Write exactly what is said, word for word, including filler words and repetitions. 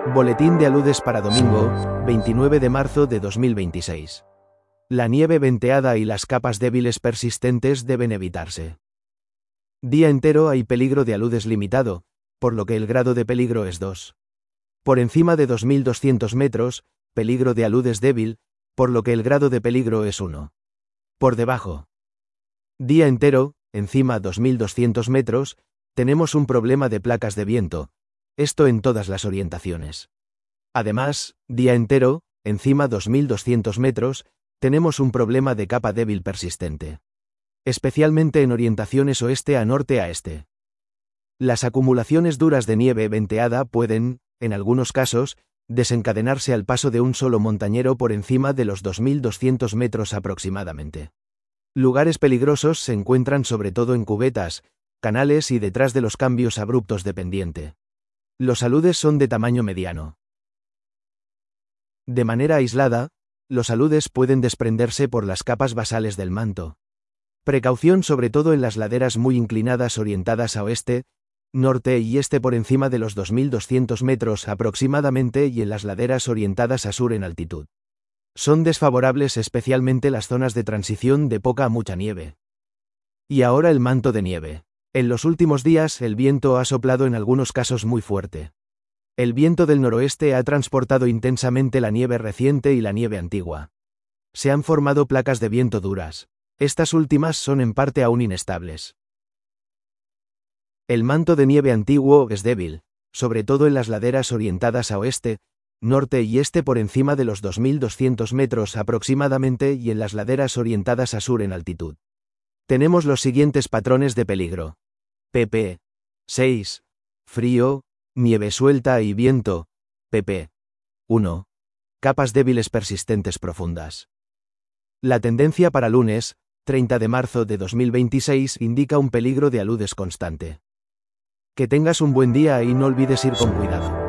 Boletín de aludes para domingo, veintinueve de marzo de dos mil veintiséis. La nieve venteada y las capas débiles persistentes deben evitarse. Día entero hay peligro de aludes limitado, por lo que el grado de peligro es dos. Por encima de dos mil doscientos metros, peligro de aludes débil, por lo que el grado de peligro es uno. Por debajo. Día entero, encima dos mil doscientos metros, tenemos un problema de placas de viento, esto en todas las orientaciones. Además, día entero, encima dos mil doscientos metros, tenemos un problema de capa débil persistente. Especialmente en orientaciones oeste a norte a este. Las acumulaciones duras de nieve venteada pueden, en algunos casos, desencadenarse al paso de un solo montañero por encima de los dos mil doscientos metros aproximadamente. Lugares peligrosos se encuentran sobre todo en cubetas, canales y detrás de los cambios abruptos de pendiente. Los aludes son de tamaño mediano. De manera aislada, los aludes pueden desprenderse por las capas basales del manto. Precaución sobre todo en las laderas muy inclinadas orientadas a oeste, norte y este por encima de los dos mil doscientos metros aproximadamente y en las laderas orientadas a sur en altitud. Son desfavorables especialmente las zonas de transición de poca a mucha nieve. Y ahora el manto de nieve. En los últimos días el viento ha soplado en algunos casos muy fuerte. El viento del noroeste ha transportado intensamente la nieve reciente y la nieve antigua. Se han formado placas de viento duras. Estas últimas son en parte aún inestables. El manto de nieve antiguo es débil, sobre todo en las laderas orientadas a oeste, norte y este por encima de los dos mil doscientos metros aproximadamente y en las laderas orientadas a sur en altitud. Tenemos los siguientes patrones de peligro. pp. seis. Frío, nieve suelta y viento. pp. uno. Capas débiles persistentes profundas. La tendencia para lunes, treinta de marzo de dos mil veintiséis, indica un peligro de aludes constante. Que tengas un buen día y no olvides ir con cuidado.